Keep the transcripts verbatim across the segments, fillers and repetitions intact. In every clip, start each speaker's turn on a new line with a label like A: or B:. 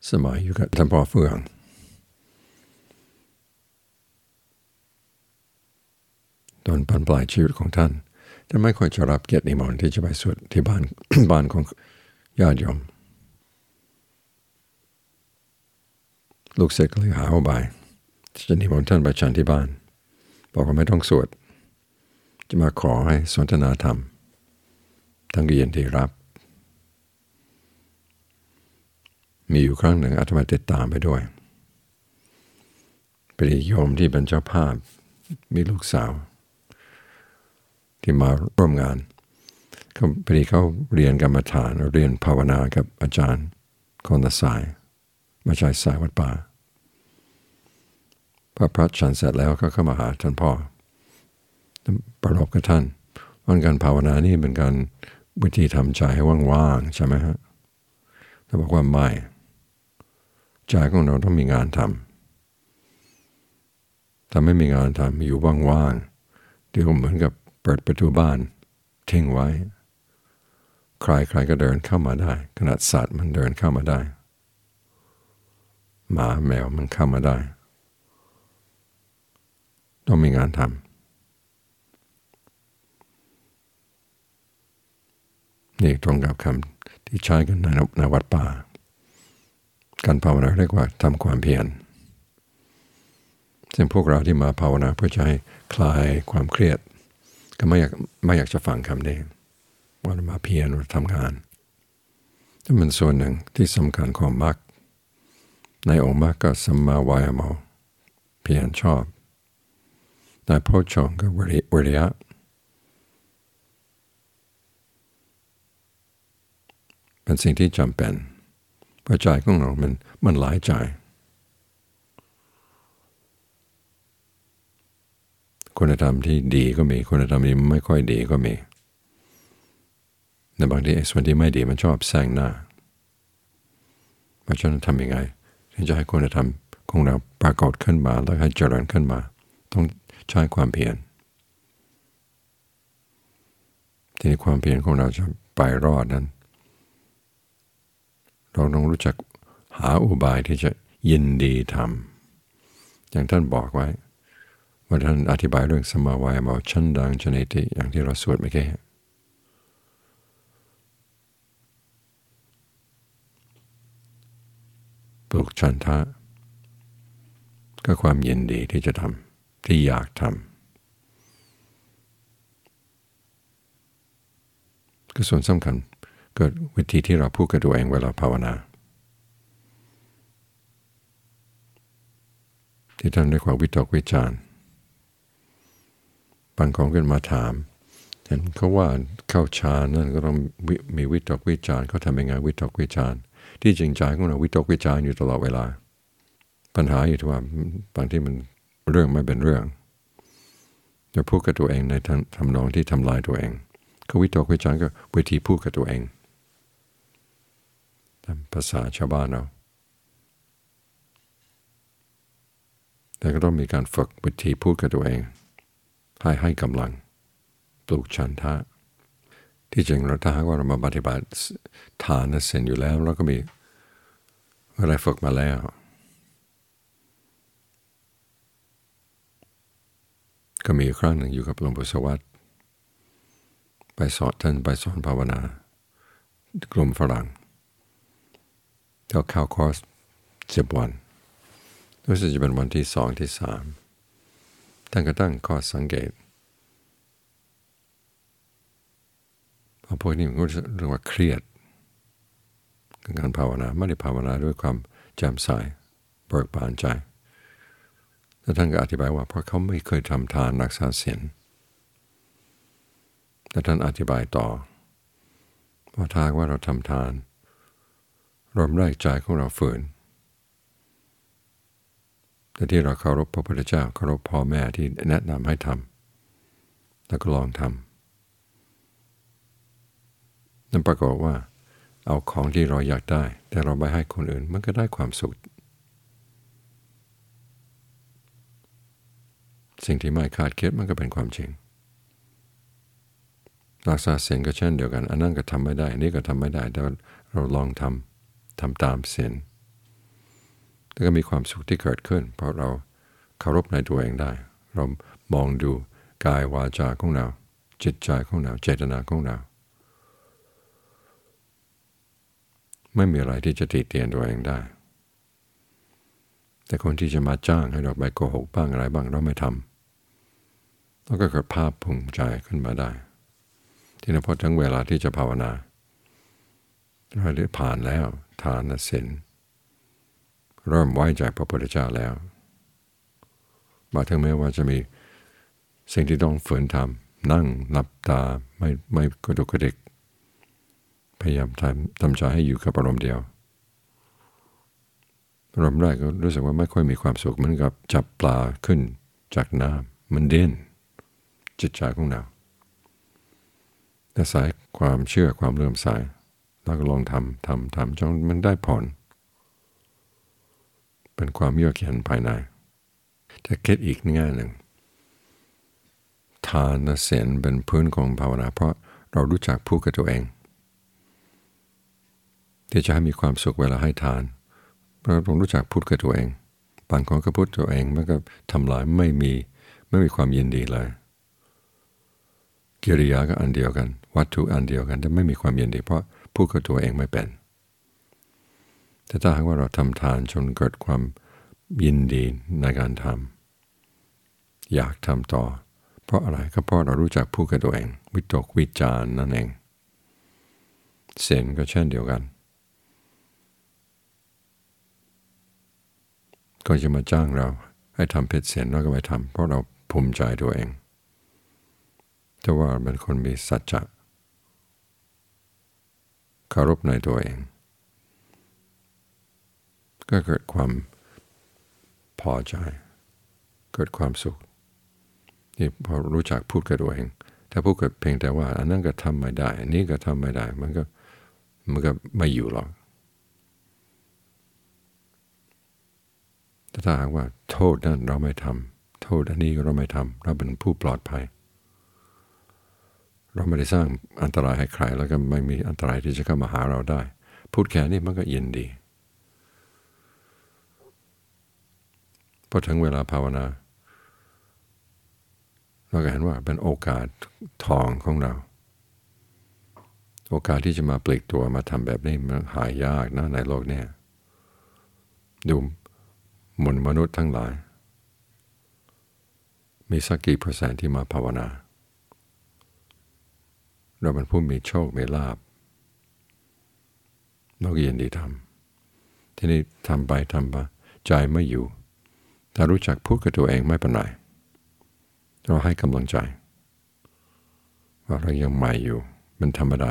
A: สมัยอยู่กับท่านพ่อเฟืองตอนปลายชีวิตของท่านท่านไม่ค่อยจะรับเกียรตินิมนต์ที่จะไปสวดที่บ้าน บ้านของญาติโยมลูกศิษย์ก็เลยหาอุบายจะนิมนต์ท่านไปฉันที่บ้านบอกว่าไม่ต้องสวดจะมาขอให้สนทนาธรรมทั้งก็ยินดีรับมีอยู่ครั้งหนึ่งอาตมาติดตามไปด้วยเป็นโยมที่เป็นเจ้าภาพมีลูกสาวที่มาร่วมงานเขาพอดีเขาเรียนกรรมฐานเรียนภาวนากับอาจารย์คนละสายมาใช้สายวัดป่าพอพระฉันเสร็จแล้วก็เข้ามาหาท่านพ่อประรบกับท่านว่าการภาวนานี่เป็นการวิธีทำใจให้ว่างๆใช่ไหมฮะท่านบอกว่าไม่ใจของเราต้องมีงานทำถ้าไม่มีงานทำอยู่ว่างๆเดี๋ยวเหมือนกับเปิดประตูบ้านทิ้งไว้ใครใครก็เดินเข้ามาได้ขนาดสัตว์มันเดินเข้ามาได้หมาแมวมันเข้ามาได้ต้องมีงานทำนี่ตรงกับคำที่ใช้กันในในวัดป่าการภาวนาเรียกว่าทำความเพียรซึ่งพวกเราที่มาภาวนาเพื่อจะให้คลายความเครียดก็ไม่อยากไม่อยากจะฟังคำนี้ว่ามาเพียรทำงานนั่นเป็นส่วนหนึ่งที่สำคัญของมรรคในองค์มรรคก็สัมมาวายามะเพียรชอบในโพชฌงค์ก็วิริยะเป็นสิ่งที่จำเป็นเพราะใจของเรามันมันหลายใจคุณธรรมที่ดีก็มีคุณธรรมที่ไม่ค่อยดีก็มีในบางทีส่วนที่ไม่ดีมันชอบแซงหน้าเพราะฉะนั้นทำยังไงที่จะให้คุณธรรมของเราปรากฏขึ้นมาแล้วให้เจริญขึ้นมาต้องใช้ความเพียรทีนี้ความเพียรของเราจะไปรอดนั้นเราต้องรู้จักหาอุบายที่จะยินดีทำอย่างท่านบอกไว้ว่าท่านอธิบายเรื่องสมาวายามะชั้นดังชนิติอย่างที่เราสวดเมื่อกี้ปลุกฉันทะก็ความยินดีที่จะทำที่อยากทำก็ส่วนสำคัญเกิดวิธีที่เราพูดกับตัวเองเวลาภาวนาที่ท่านเรียกว่าวิตกวิจารณ์บางคนก็มาถามเห็นเขาว่าเข้าฌานนั่นก็ต้องมีวิตกวิจารณ์เขาทำยังไงวิตกวิจารณ์ที่จริงใจของเราวิตกวิจารณ์อยู่ตลอดเวลาปัญหาอยู่ที่ว่าบางที่มันเรื่องไม่เป็นเรื่องจะพูดกับตัวเองในทำนองที่ทำลายตัวเองเขาวิตกวิจารณ์ก็วิธีพูดกับตัวเองตามภาษาชาวบ้านเราแต่ก็ต้องมีการฝึกวิธีพูดกับตัวเองให้ให้กำลังปลูกฉันทะที่จริงเราถ้าหากว่าเรามาปฏิบัติฐานเสร็จอยู่แล้วแล้วก็มีอะไรฝึกมาแล้วก็มีครั้งหนึ่งอยู่กับหลวงปู่สวัสดิ์ไปสอนท่านไปสอนภาวนากลุ่มฝรั่งก็เข้าคอร์สสิบวันรู้สึกจะเป็นวันที่สองที่สามท่านก็ตั้งข้อสังเกตพอพวกนี้มันก็เรียกว่าเครียดการภาวนาไม่ได้ภาวนาด้วยความแจ่มใสเบิกบานใจแล้วท่านก็อธิบายว่าเพราะเขาไม่เคยทำทานรักษาศีลแต่ท่านอธิบายต่อว่าถ้าว่าเราทำทานรวมแรกใจของเราฝืนแต่ที่เราเคารพพระพุทธเจ้าเคารพพ่อแม่ที่แนะนำให้ทำแล้วก็ลองทำนั่นปรากฏว่าเอาของที่เราอยากได้แต่เราไม่ให้คนอื่นมันก็ได้ความสุขสิ่งที่ไม่คาดคิดมันก็เป็นความจริงรักษาศีลก็เช่นเดียวกันอันนั้นก็ทำไม่ได้อันนี้ก็ทำไม่ได้แต่เราลองทำทำตามศีลแล้วก็มีความสุขที่เกิดขึ้นเพราะเราเคารพในตัวเองได้เรามองดูกายวาจาของเราจิตใจของเราเจตนาของเราไม่มีอะไรที่จะติเตียนตัวเองได้แต่คนที่จะมาจ้างให้เราไปโกหกบ้างอะไรบ้างเราไม่ทำแล้วก็เกิดภาพภูมิใจขึ้นมาได้ที่นั้นพอถึงเวลาที่จะภาวนาเราได้ผ่านแล้วทานศีลเริ่มไว้ใจพระพุทธเจ้าแล้วมาถึงแม้ว่าจะมีสิ่งที่ต้องฝืนทำนั่งหลับตาไม่ไม่กระดุกกระดิกพยายามทำทำใจให้อยู่กับอารมณ์เดียวอารมณ์แรกก็รู้สึกว่าไม่ค่อยมีความสุขเหมือนกับจับปลาขึ้นจากน้ำมันเด่นจิตใจของเราแต่สายความเชื่อความเลื่อมใสแล้วก็ลองทำทำทำจนมันได้ผลเป็นความเยือกเย็นภายในแต่คิดอีกแง่หนึ่งทานศีลเป็นพื้นของภาวนาเพราะเรารู้จักพูดกับตัวเองที่จะให้มีความสุขเวลาให้ทานเพราะเรารู้จักพูดกับตัวเองบางคนก็พูดตัวเองมันก็ทำลายไม่มีไม่มีความยินดีเลยกิริยาก็อันเดียวกันวัตถุอันเดียวกันแต่ไม่มีความยินดีเพราะพูดกับตัวเองไม่เป็นแต่ถ้าหากว่าเราทำทานจนเกิดความยินดีในการทำอยากทำต่อเพราะอะไรก็เพราะเรารู้จักพูดกับตัวเองวิตกวิจารณ์นั่นเองศีลก็เช่นเดียวกันก็จะมาจ้างเราให้ทำผิดศีลเราก็ไปทำเพราะเราภูมิใจตัวเองแต่ว่าเป็นคนมีสัจจะเคารพในตัวเองก็เกิดความพอใจเกิดความสุขที่พอรู้จักพูดกับตัวเองถ้าพูดกับเพียงแต่ว่าอันนั้นก็ทำไม่ได้อันนี้ก็ทำไม่ได้มันก็มันก็ไม่อยู่หรอกแต่ถ้าหากว่าโทษนั้นเราไม่ทำโทษอันนี้เราไม่ทำเราเป็นผู้ปลอดภัยเราไม่ได้สร้างอันตรายให้ใครแล้วก็ไม่มีอันตรายที่จะเข้ามาหาเราได้พูดแค่นี้มันก็ยินดีพอถึงเวลาภาวนาเราก็เห็นว่าเป็นโอกาสทองของเราโอกาสที่จะมาปลีกตัวมาทำแบบนี้มันหายากนะในโลกนี้ดูมนุษย์มนุษย์ทั้งหลายมีสักกี่เปอร์เซ็นต์ที่มาภาวนาเราเป็นผู้มีโชคมีลาภเราก็ยินดีทำทีนี้ทำไปทำไปใจไม่อยู่ถ้ารู้จักพูดกับตัวเองไม่เป็นไรเราให้กำลังใจว่าเรายังใหม่อยู่เป็นธรรมดา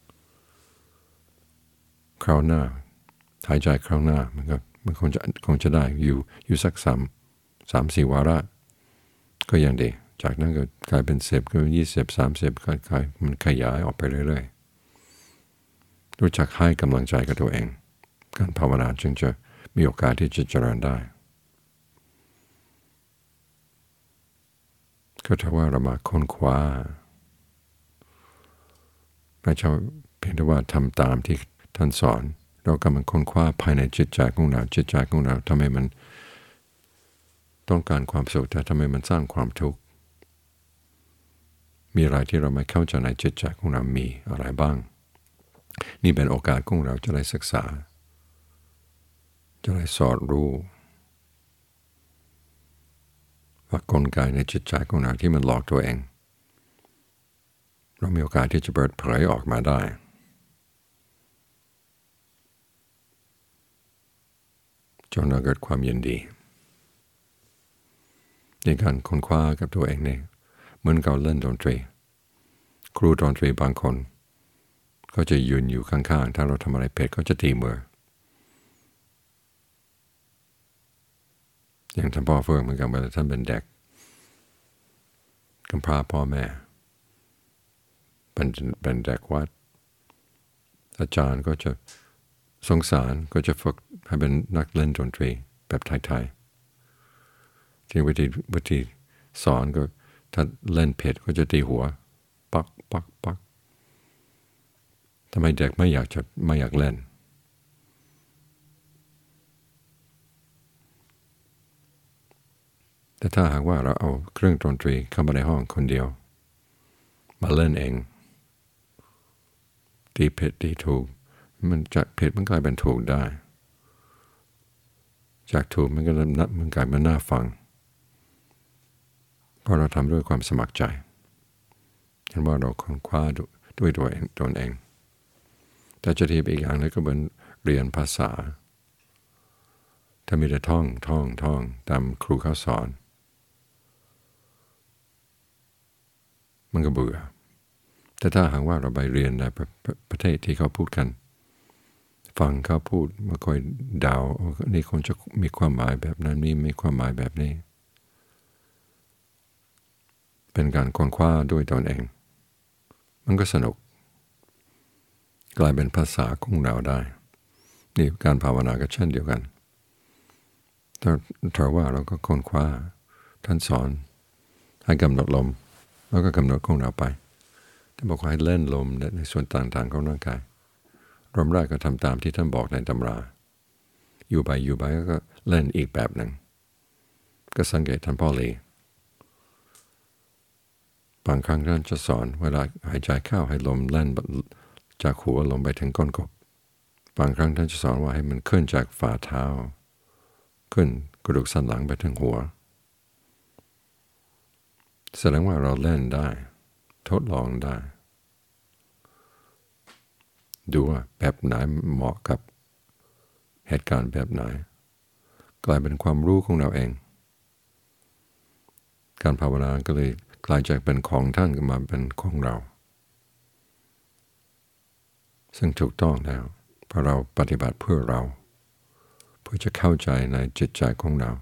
A: คราวหน้าหายใจคราวหน้ามันก็มันคงจะคงจะได้อยู่อยู่สักสามสามสี่วาระก็ยังดีจากนั้นก็กลายเป็นสิบก็ยี่สิบสามสิบค่อยๆมันขยายออกไปเรื่อยๆรู้จักให้กำลังใจกับตัวเองการภาวนาจึงจะมีโอกาสที่จะเจริญได้ก็ถ้าว่าเรามาค้นคว้าไม่ใช่เพียงแต่ว่าทำตามที่ท่านสอนเรากำลังค้นคว้าภายในจิตใจของเราจิตใจของเราทำไมมันต้องการความสุขแต่ทำไมมันสร้างความทุกข์มีอะไรที่เราไม่เข้าใจในจิตใจของเรามีอะไรบ้างนี่เป็นโอกาสของเราจะได้ศึกษาจะได้สอดรู้ว่ากลไกในจิตใจของเราที่มันหลอกตัวเองเรามีโอกาสที่จะเปิดเผยออกมาได้จนเราเกิดความยินดีในการค้นคว้ากับตัวเองเนี่ยเหมือนกับเล่นดนตรีครูดนตรีบางคนก็จะยืนอยู่ข้างๆถ้าเราทำอะไรผิดก็จะตีมืออย่างท่านพ่อเฟื่องเหมือนกันเวลาท่านเป็นเด็กกำพร้าพ่อแม่เป็นเป็นเด็กวัดอาจารย์ก็จะสงสารก็จะฝึกให้เป็นนักเล่นดนตรีแบบไทยๆที่วิธีวิธีสอนก็ถ้าเล่นผิดก็จะตีหัวปักปักปักทำไมเด็กไม่อยากจะไม่อยากเล่นแต่ถ้าหากว่าเราเอาเครื่องดนตรีเข้ามาในห้องคนเดียวมาเล่นเองตีผิดตีถูกมันจากผิดมันกลายเป็นถูกได้จากถูกมันก็มันกลายเป็นน่าฟังเพราะเราทำด้วยความสมัครใจเห็นว่าเราค้นคว้าด้วยตัวเองตนเองแต่จะทีอีกอย่างนึงก็เป็นเรียนภาษาถ้ามีแต่ท่องท่องท่องตามครูเขาสอนมันก็เบื่อแต่ถ้าหากว่าเราไปเรียนในประประเทศที่เขาพูดกันฟังเขาพูดมาคอยเดานี่คงจะมีความหมายแบบนั้นนี่มีความหมายแบบนี้เป็นการค้นคว้าด้วยตนเองมันก็สนุกกลายเป็นภาษาของเราได้นี่การภาวนาก็เช่นเดียวกันถ้าถ้าว่าเราก็ค้นคว้าท่านสอนให้กำหนดลมแล้วก็กำหนดของเราไปท่านบอกว่าให้เล่นลมในส่วนต่างๆของร่างกายลมแรกก็ทำตามที่ท่านบอกในตำราอยู่ไปอยู่ไปก็เล่นอีกแบบหนึ่งก็สังเกตท่านพ่อลีบางครั้งท่านจะสอนเวลาหายใจเข้าให้ลมเล่นจากหัวลงไปถึงก้นกบบางครั้งท่านจะสอนว่าให้มันขึ้นจากฝ่าเท้าขึ้นกระดูกสันหลังไปถึงหัวแสดงว่าเราเล่นได้ทดลองได้ดูว่าแบบไหนเหมาะกับเหตุการณ์แบบไหนกลายเป็นความรู้ของเราเองการภาวนาก็เลยกลายจากเป็นของท่านมาเป็นของเราซึ่งถูกต้องแล้วเพราะเราปฏิบัติเพื่อเราเพื่อจะเข้าใจในจิตใจของเรา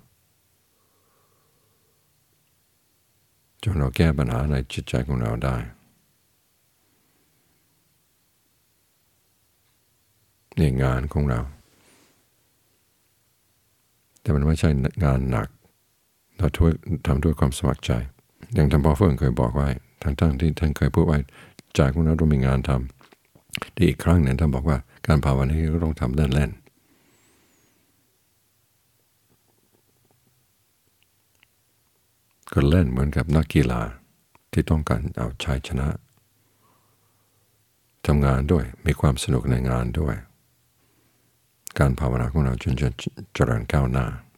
A: จนเราแก้ปัญหาในจิตใจของเราได้นี่งานของเราแต่มันไม่ใช่งานหนักเราทำด้วยความสมัครใจอย่างท่านพ่อเฟื่องเคยบอกไว้ทั้งๆที่ท่านเคยพูดไว้ใจของเราต้องมีงานทำที่อีกครั้งหนึ่งท่านบอกว่าการภาวนาก็ต้องทำเล่นๆก็เล่นเหมือนกับนักกีฬาที่ต้องการเอาชัยชนะทำงานด้วยมีความสนุกในงานด้วยการภาวนาของเราจนจะเจริญก้าวหน้า